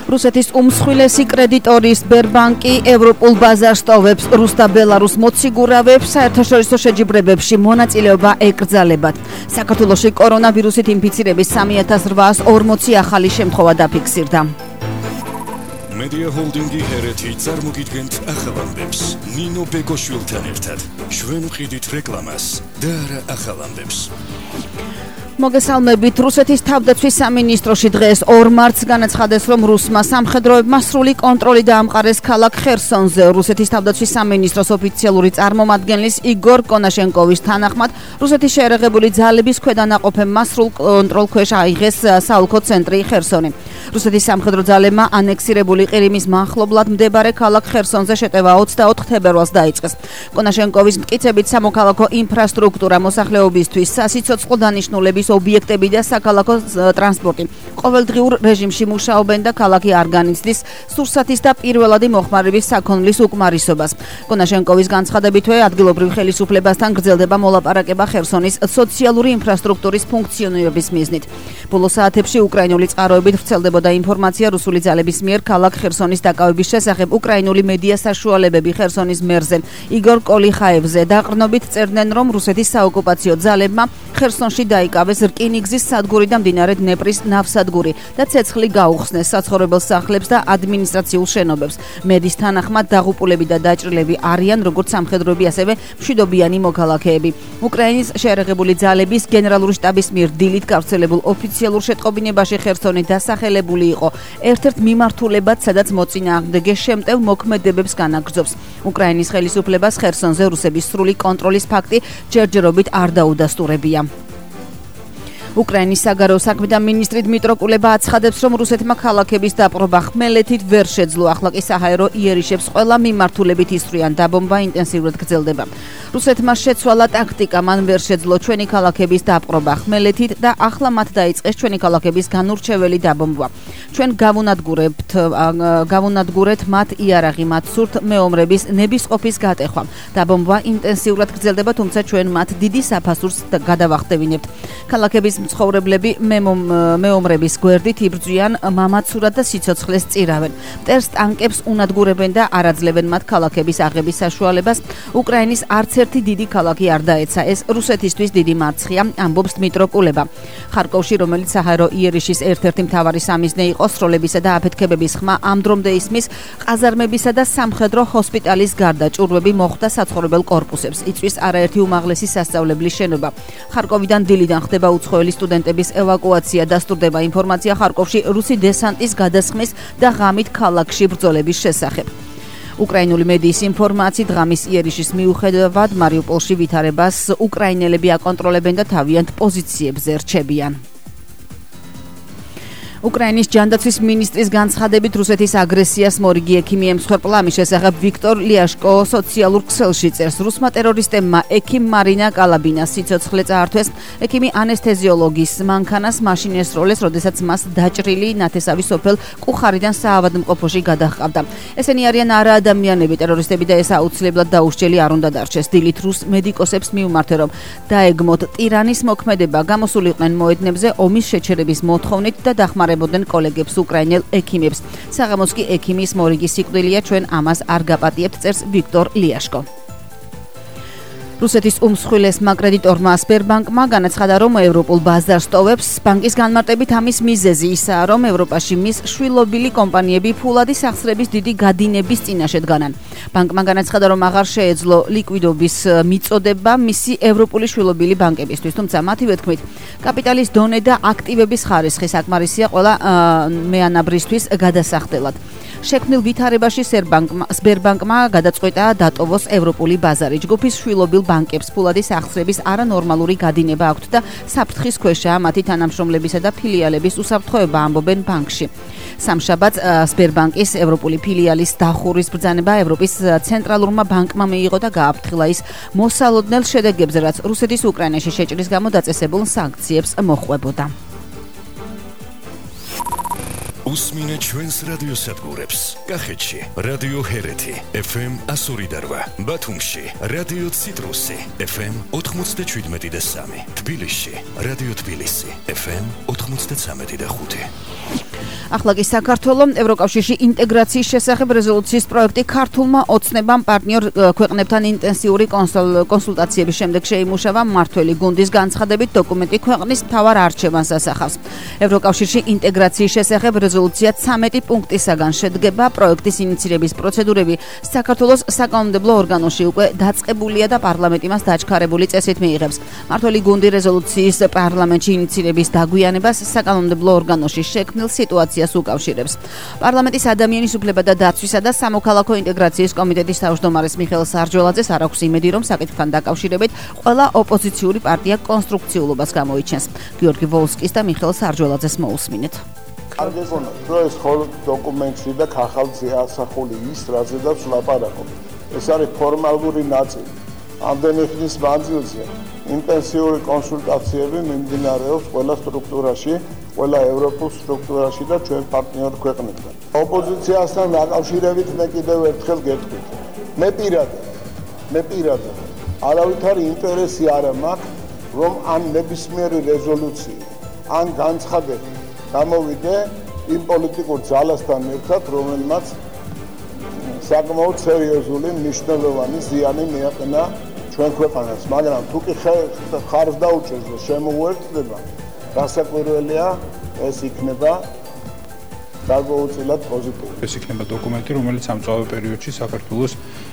რუსეთის უმსხვილესი კრედიტორი სბერბანკი ევროპულ ბაზარს ტოვებს რუს და ბელარუს მოციგურავებს საერთაშორისო შეჯიბრებებში მონაწილეობა ეკრძალებათ. საქართველოში კორონავირუსით ინფიცირების 3840 ახალი შემთხვევა დაფიქსირდა. Media Holdingi Hereti წარმოგიდგენთ ახალამდებს ნინო ბეკოშვილთან ერთად. ჩვენ ვყიდით რეკლამას და არა ახალამდებს. მოგესალმებით. რუსეთის თავდაცვის სამინისტროში დღეს 2 მარტს განაცხადეს, რომ რუსმა სამხედროებმა სრული კონტროლი დაამყარეს ქალაქ ხერსონზე. რუსეთის თავდაცვის სამინისტროს ოფიციალური წარმომადგენლის იგორ კონაშენკოვის თანახმად, რუსეთის შეერაღებული ძალების ქვედანაყოფებმა სრულ კონტროლქვეშ აიღეს საოლქო ცენტრი ხერსონი. რუსეთის სამხედრო ძალებმა ანექსირებული ყირიმის მახლობლად მდებარე ქალაქ ხერსონზე შეტევა 24 თებერვალს დაიწყეს. კონაშენკოვის მტკიცებით სამოქალაქო ინფრასტრუქტურა, მოსახლეობისთვის სასიცოცხლო დანიშნულების ობიექტები და საქალაქო ტრანსპორტი ყოველდღიურ რეჟიმში მუშაობენ და ქალაქი არ განიცდის სურსათის და პირველადი მოხმარების საქონლის უკმარისობას. კონაშენკოვის განცხადებითვე ადგილობრივ ხელისუფლებასთან გრძელდება მოლაპარაკება ხერსონის სოციალური ინფრასტრუქტურის ფუნქციონირების მიზნით. ბოლო საათებში უკრაინული წყაროებით ვრცელდებოდა ინფორმაცია რუსული ძალების მიერ ქალაქ ხერსონის დაკავების შესახებ. უკრაინული მედია საშუალებები ხერსონის მერზე იგორ კოლიხაევზე დაყრდნობით წერდნენ, რომ რუსეთის საოკუპაციო ძალებმა ხერსონში დაიკავეს რკინიგზის სადგური და მდინარე დნეპრის ნავსადგური და ცეცხლი გაუხსნეს საცხოვრებელ სახლებს და ადმინისტრაციულ შენობებს. მედის თანახმად დაღუპულები და დაჭრილები არიან როგორც სამხედროები, ასევე მშვიდობიანი მოქალაქეები. უკრაინის შეერაღებული ძალების გენერალური შტაბის მიერ დილით გავრცელებულ ოფიციალურ შეტყობინებაში ხერსონი დასახელებული იყო ერთ-ერთ მიმართულებად, სადაც მოწინააღმდეგე შემტევ მოქმედებებს განაგრძობს. უკრაინის ხელისუფლებას ხერსონზე რუსების სრული კონტროლის ფაქტი ჯერჯერობით არ დაუდასტურებია. უკრაინის საგარეო საქმეთა მინისტრი დმიტრო კულება აცხადებს, რომ რუსეთმა ქალაქების დაპყრობა ხმელეთით ვერ შეძლო. ახლა კი საჰაერო იერიშებს ყველა მიმართულებით ისვრიან, დაბომბვა ინტენსიურად გრძელდება. რუსეთმა შეცვალა ტაქტიკა, მან ვერ შეძლო ჩვენი ქალაქების დაპყრობა ხმელეთით და ახლა მათ დაიწყეს ჩვენი ქალაქების განურჩეველი დაბომბვა. ჩვენ გავუნადგურეთ მათ იარაღი, მათ სურთ მეომრების ნებისყოფის გატეხვა. დაბომბვა ინტენსიურად გრძელდება, თუმცა ჩვენ მათ დიდი საფასურს გადავახტევინებთ. ქალაქების მცხოვრებლები მეომრების გვერდით იბრძვიან, მამაცურად და სიცოცხლეს წირავენ. მტერს ტანკებს უნადგურებენ და არ აძლევენ მათ ქალაქების აღების საშუალებას. უკრაინის არც ერთი დიდი ქალაქი არ დაეცა. ეს რუსეთისთვის დიდი მარცხია, ამბობს დმიტრო კულება. ხარკოვში, რომელიც საჰაერო იერიშის ერთ-ერთი მთავარი სამიზნე იყო, სროლებისა და აფეთქებების ხმა ამ დრომდე ისმის ყაზარმებისა და სამხედრო ჰოსპიტალის გარდა ჭურვები მოხვდა საცხოვრებელ კორპუსებს. იწვის არაერთი უმაღლესი სასწავლებლის შენობა. ხარკოვიდან დილიდან ხდება უცხოელი სტუდენტების ევაკუაცია. დასტურდება ინფორმაცია ხარკოვში რუსი დესანტის გადასხმის და ღამით ქალაქში ბრძოლების შესახებ. უკრაინული მედიის ინფორმაციით ღამის იერიშის მიუხედავად მარიუპოლში ვითარებას უკრაინელები აკონტროლებენ და თავიანთ პოზიციებზე რჩებიან. უკრაინის ჯანდაცვის მინისტრის განცხადებით რუსეთის აგრესიას მორიგი ექიმი ემსხვერპლა. ამის შესახებ ვიქტორ ლიაშკო სოციალურ ქსელში წერს, რუსმა ტერორისტებმა ექიმ მარინა კალაბინას სიცოცხლე წაართვეს. ექიმი ანესთეზიოლოგის მანქანას მაშინ ესროლეს, როდესაც მას დაჭრილი ნათესავი სოფელ კუხარიდან საავადმყოფოში გადაჰყავდა. ესენი არიან არა ადამიანები, ტერორისტები და ეს აუცილებლად დაუსჯელი არ უნდა დარჩეს. დილით რუს მედიკოსებს მიუმართე, რომ დაეგმოთ ტირანის მოქმედება. გამოსულიყვნენ მოედნებზე ომის შეჩერების მოთხოვნით და დახმარებოდნენ კოლეგებს უკრაინელ ექიმებს. საღამოს კი ექიმის მორიგი სიკვდილია, ჩვენ ამას არ გაპატიებთ, წერს ვიქტორ ლიაშკო. რუსეთის უმსხვილესმა კრედიტორმა სბერბანკმა განაცხადა, რომ ევროპულ ბაზარს ტოვებს. ბანკის განმარტებით ამის მიზეზი ისაა, რომ ევროპაში მის შვილობილი კომპანიები ფულადი სახსრების დიდი გადინების წინაშე დგანან. ბანკმა განაცხადა, რომ აღარ შეეძლო ლიკვიდობის მიწოდება მისი ევროპული შვილობილი ბანკებისთვის, თუმცა მათივე თქმით, კაპიტალის დონე და აქტივების ხარისხი საკმარისია ყველა მეანაბრისთვის გადასახდელად. შექმნილ ვითარებაში სბერბანკმა გადაწყვიტა დატოვოს ევროპული ბაზარი. ჯგუფის შვილობილ ბანკებს ფულადი სახსრების არანორმალური გადინება აქვთ და საფრთხის ქვეშაა მათი თანამშრომლებისა და ფილიალების უსაფრთხოება, ამბობენ ბანკში. სამშაბათს სბერბანკის ევროპული ფილიალის დახურის ბრძანება ევროპის ცენტრალურმა ბანკმა მიიღო და გააფრთხილა ის მოსალოდნელ შედეგებზე, რაც რუსეთის უკრაინაში შეჭრის გამო დაწესებულ სანქციებს მოჰყვებოდა. უსმინეთ ჩვენს რადიოსადგურებს. კახეთში რადიო ჰერეთი FM 102.8, ბათუმში რადიო ციტრუსი FM 97.3, თბილისში რადიო თბილისი FM 93.5. ახლა კი საქართველოს ევროკავშირში ინტეგრაციის შესახებ რეზოლუციის პროექტი ქართულმა ოცნებამ პარტნიორ ქვეყნებთან ინტენსიური კონსულტაციების შემდეგ შეიმუშავა. მმართველი გუნდის განცხადებით დოკუმენტი ქვეყნის მთავარ არჩევანს ასახავს. ევროკავშირში ინტეგრაციის შესახებ რეზოლუცია 13 პუნქტისაგან შედგება. პროექტის ინიცირების პროცედურები საქართველოს საკანონმდებლო ორგანოში უკვე დაწყებულია და პარლამენტი მას დაჩქარებული წესით მიიღებს. მმართველი გუნდი რეზოლუციის პარლამენტში ინიცირების დაგვიანებას საკანონმდებლო ორგანოში შექმნილ სიტუაციას უკავშირებს. პარლამენტის ადამიანის უფლებათა დაცვისა და სამოქალაქო ინტეგრაციის კომიტეტის თავმჯდომარის მიხეილ სარჯველაძეს არ აქვს იმედი, რომ საკითხთან დაკავშირებით ყველა ოპოზიციური პარტია კონსტრუქციულობას გამოიჩენს. გიორგი ვოლსკის და მიხეილ სარჯველაძეს მოусმინეთ. კარგი გონა, რომ ეს ხოლმე დოკუმენტში და ხახალზე ასახული ის, რაზედაც ლაპარაკობ. ეს არის ფორმალური ნაწილი. ამდენი ხნის მანძილზე ინტენსიური კონსულტაციები მიმდინარეობს ყველა სტრუქტურაში, ყველა ევროპულ სტრუქტურაში და ჩვენ პარტნიორ ქვეყნებთან. ოპოზიციასთან დაკავშირებით მე კიდევ ერთხელ გეტყვით. მე პირადად არავითარი ინტერესი არ მაქვს, რომ ამ ნებისმიერი რეზოლუცია ან განცხადება გამოვიდე იმ პოლიტიკურ ძალასთან ერთად, რომელმაც საკმაოდ სერიოზული მნიშვნელოვანი ზიანი მიაყენა ჩვენ ქვეყანას, მაგრამ თუ კი ხარს დაუჭერს და შემოუერთდება, გასაკვირველია ეს იქნება გარკვეულწილად პოზიტიური. ეს იქნება დოკუმენტი, რომელიც ამწვავე პერიოდში საქართველოს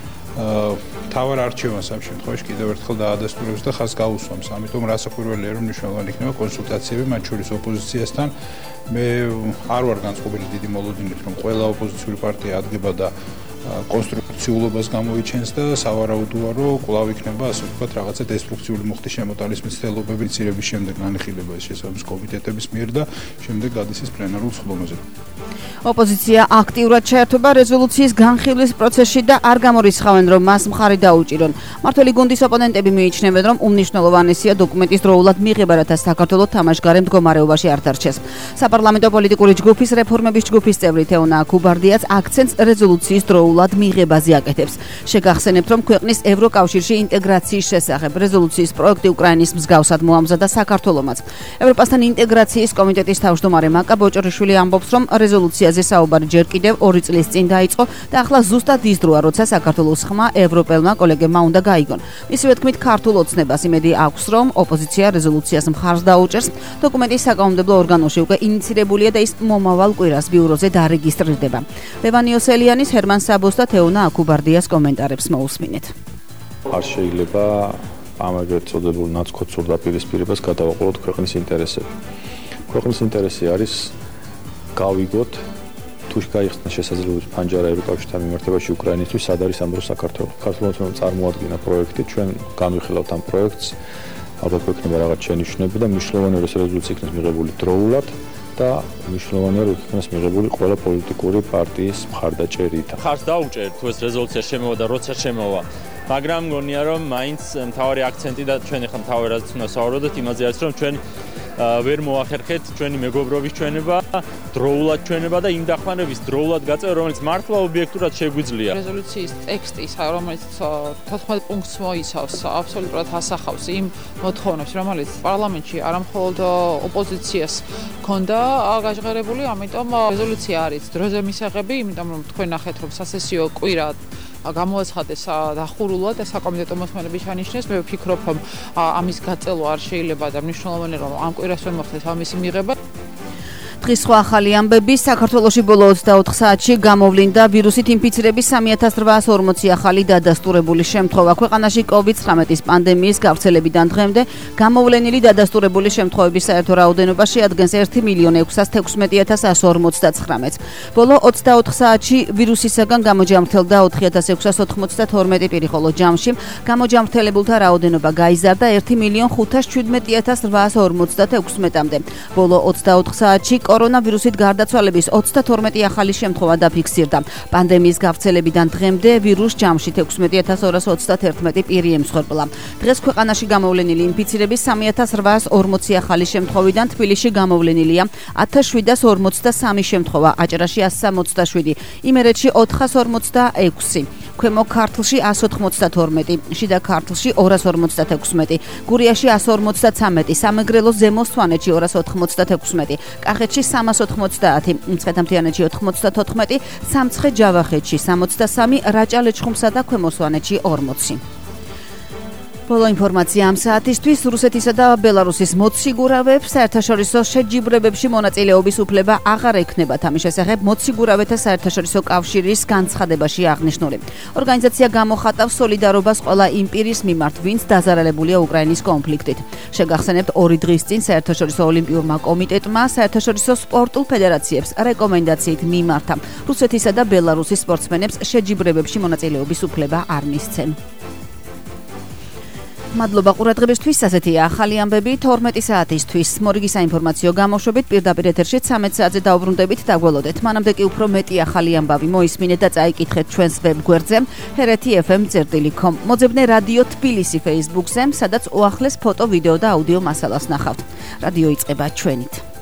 თავარ არჩევანს ამ შემთხვევაში კიდევ ერთხელ დაადასტურებს და ხაზს გაუსვამს. ამიტომ რასაკვირველია, რომ მნიშვნელოვანი იქნება კონსულტაციები მათ შორის ოპოზიციასთან. მე არ ვარ განწყობილი დიდი მოლოდინით, რომ ყველა ოპოზიციური პარტია ადგება და კონსტრუქციულობას გამოიჩენს და სავარაუდოა, რომ კვლავ იქნება ასე ვთქვათ რაღაცა დესტრუქციული მუხტის შემოტანის მცდელობები ინიცირების შემდეგ განხილება ეს შესაბამის კომიტეტების მიერ და შემდეგ გადის ეს პლენარულ სხდომაზე. ოპოზიცია აქტიურად შეერთება რეზოლუციის განხილვის პროცესში და არ გამორიცხავენ, რომ მას მხარი დაუჭირონ. მმართველი გუნდის ოპონენტები მიიჩნევენ, რომ უმნიშვნელოვანესია დოკუმენტის დროულად მიღება, რათა საქართველოს თამაშგარე მდგომარეობაში არ დარჩეს. საპარლამენტო პოლიტიკური ჯგუფის რეფორმების ჯგუფის წევრი თეონა ქუბარდიაც აქცენტს რეზოლუციის დროულად მიღებაზე აკეთებს. შეგახსენებთ, რომ ქვეყნის ევროკავშირში ინტეგრაციის შესახებ რეზოლუციის პროექტი უკრაინის მსგავსად მოამზადა საქართველომაც. ევროპასთან ინტეგრაციის კომიტეტის თავმჯდომარე მაკა ბოჭორიშვილი ამბობს, რომ რეზოლუციაზე საუბარი ჯერ კიდევ 2 წლის წინ დაიწყო და ახლა ზუსტად ის დროა, როცა საქართველოს ხმა ევროპელმა კოლეგებმა უნდა გაიგონ. მისივე თქმით, ქართულ ოცნებას იმედი აქვს, რომ ოპოზიცია რეზოლუციას მხარს დაუჭერს. დოკუმენტის საკანონმდებლო ორგანოში უკვე ინიცირებულია და ის მომავალ კვირას ბიუროზე დარეგისტრირდება. ლევან იოსელიანის, ჰერმან საბოს და თეონა აქუბარდიას კომენტარებს მოусმინეთ. არ შეიძლება ამ ეგრეთ წოდებულ ნაცქოცურ დაპირისპირებას გადავაყოლოთ ქვეყნის ინტერესები. ქვეყნის ინტერესი არის გავიგოთ თუ გაიხსნა შესაძლებლობის ფანჯარა ევროკავშირთან მიმართებაში უკრაინისთვის, სად არის ამ დროს საქართველო. საქართველოს წარმოადგენა პროექტი, ჩვენ განვიხილავთ ამ პროექტს, ალბათ გვექნება რაღაც შენიშვნები და მნიშვნელოვანია რომ ეს რეზოლუცია იქნას მიღებული დროულად და მნიშვნელოვანია რომ იქნას მიღებული ყველა პოლიტიკური პარტიის მხარდაჭერით. ხარს დაუჭერთ თუ ეს რეზოლუცია შემოვა და როცა შემოვა, მაგრამ მგონია რომ მაინც მთავარი აქცენტი და ჩვენ ახლა მთავარადაც უნდა საუბრობთ იმაზე არის რომ ჩვენ ვერ მოახერხეთ ჩვენი მეგობრობის ჩვენება, დროულად ჩვენება და იმ დახმარების დროულად გაწევა, რომელიც მართლა ობიექტურად შეგვიძლია. რეზოლუციის ტექსტი, რომელიც 14 პუნქტს მოიცავს, აბსოლუტურად ასახავს იმ მოთხოვნებს, რომელიც პარლამენტში არამხოლოდ ოპოზიციას ჰქონდა გაჟღერებული, ამიტომ რეზოლუცია არის დროზე მისაღები, იმიტომ რომ თქვენ ნახეთ, რომ სასესიო კვირა გამოაცხადეს დახურულად და საკომიტეტო მოსმენები ჩანიშნეს. მე ვფიქრობ, რომ ამის გაწელვა არ შეიძლება და მნიშვნელოვანია რომ ამ კვირას ვერ მოხდეს ამისი მიღება. დღის სხვა ახალი ამბები. საქართველოში ბოლო 24 საათში გამოვლინდა ვირუსით ინფიცირების 3840 ახალი დადასტურებული შემთხვევა. ქვეყანაში COVID-19 პანდემიის გავრცელებიდან დღემდე გამოვლენილი დადასტურებული შემთხვევების საერთო რაოდენობა შეადგენს 1.616.159-ს. ბოლო 24 საათში ვირუსისაგან გამოჯამრთელდა 4692 პირი, ხოლო ჯამში გამოჯამრთელებულთა რაოდენობა გაიზარდა 1.517.856-მდე. ბოლო 24 საათში კორონავირუსით გარდაცვალების 32 ახალი შემთხვევა დაფიქსირდა. პანდემიის გავრცელებიდან დღემდე ვირუს ჯამში 16231 პირი ემსხვერპლა. დღეს ქვეყანაში გამოვლენილი ინფიცირების 3840 ახალი შემთხვევიდან თბილისში გამოვლენილია 1743 შემთხვევა, აჭარაში 167, იმერეთში 446, ქვემო ქართლში 192, შიდა ქართლში 256, გურიაში 153, სამეგრელოს ზემო სვანეთში 296, კახეთში 390, მცხეთა-მთიანეთში 94, სამცხე ჯავახეთში 63, რაჭა-ლეჩხუმსა და ქვემო სვანეთში 40. ბოლო ინფორმაცია ამ საათისთვის. რუსეთისა და ბელარუსის მოციგურავებს საერთაშორისო შეჯიბრებებში მონაწილეობის უფლება აღარ ექნებათ. ამის შესახებ მოციგურავეთა საერთაშორისო კავშირის განცხადებაში აღნიშნული. ორგანიზაცია გამოხატავს სოლიდარობას ყველა იმ პირის მიმართ, ვინც დაზარალებულია უკრაინის კონფლიქტით. შეგახსენებთ, 2 დღის წინ საერთაშორისო ოლიმპიურმა კომიტეტმა საერთაშორისო სპორტულ ფედერაციებს რეკომენდაციით მიმართა რუსეთისა და ბელარუსის სპორტსმენებს შეჯიბრებებში მონაწილეობის უფლება არ მისცენ. მადლობა ყურადღებისთვის. ასეთია ახალი ამბები 12 საათისთვის. მორიგი საინფორმაციო გამოშვებით პირდაპირ ეთერში 13 საათზე დაუბრუნდებით. დაგველოდეთ. მანამდე კი უფრო მეტი ახალი ამბავი მოისმინეთ და წაიკითხეთ ჩვენს ვებ გვერდზე hereti.fm.com. მოძებნე რადიო თბილისი Facebook-ზე, სადაც უახლეს ფოტო, ვიდეო და აუდიო მასალას ნახავთ. რადიო იწყება ჩვენით.